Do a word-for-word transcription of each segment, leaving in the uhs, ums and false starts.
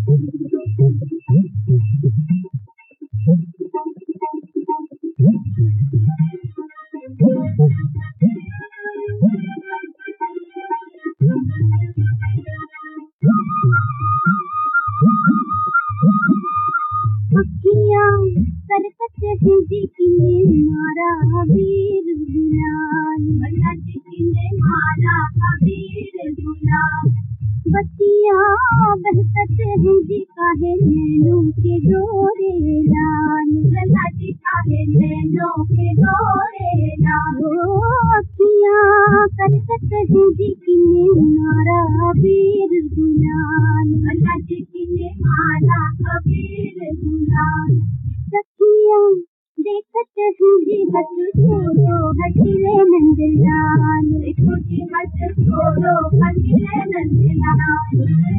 अखियाँ करकट हिंदी की ने मारा अबीर गुलाल, भैया जी की ने मारा अबीर गुलाल। बत्तियाँ बहकत हिंदी काहे नैनों के डोरे लाल, भैया जी काहे नैनों के डोरे लाल। ओ अखियाँ करकट हिंदी की ने मारा अबीर गुलाल, भैया जी की ने मारा अबीर गुलाल। सखियाँ देखत हिंदी हट छोड़ो हटले नंदलाल, देखो जी हट छोड़ो हटले नंदलाल।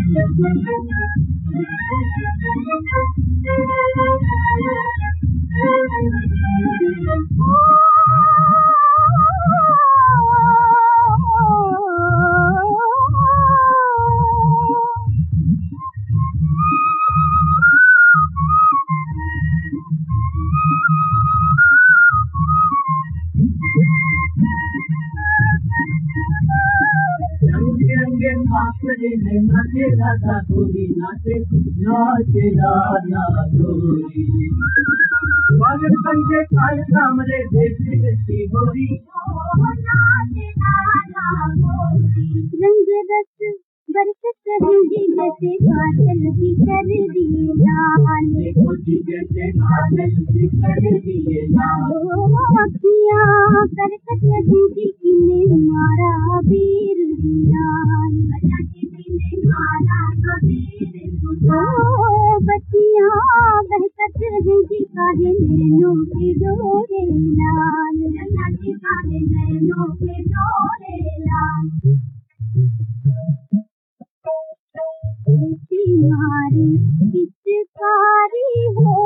नाचे नाचे राधा गोरी नाचे नाचे राधा गोरी, बादल पंजे काल सामने देखती देखती गोरी नाचे राधा गोरी। रंग रस बरसत हिंदी जैसे बादल भी कर दिए लाल, देखो जी जैसे बादल भी कर दिए लाल। अखियाँ करकट हिंदी की ने मारा अबीर गुलाल, भैया जी की ने मारा अबीर गुलाल। बत्तियाँ बहकत हिंदी काहे नैनों के डोरे लाल, भैया जी काहे नैनों के डोरे लाल। ऐसी मारी पिचकारी हो,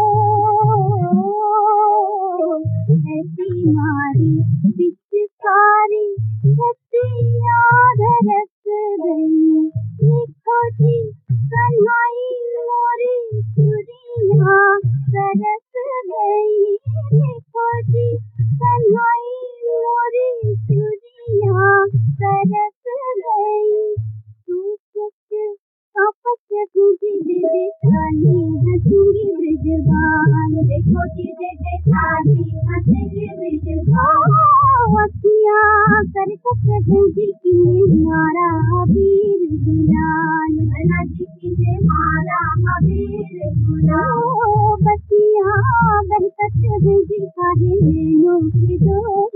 ऐसी मारी पिचकारी हसिया धड़क गई। देखो जी कन्हई मोरी चुरिया सरक गई, देखो जी कन्हई मोरी चुरिया सरक गई। आपस हिंदी दे दे खाली हंसेंगे ब्रजवान, देखो जी दे दे खाली हंसेंगे ब्रजवान। अखियाँ करकट हिंदी की ने मारा अबीर गुलाल, भैया जी की ने मारा अबीर गुलाल। बत्तियाँ बहकत हिंदी काहे नैनों के डोरे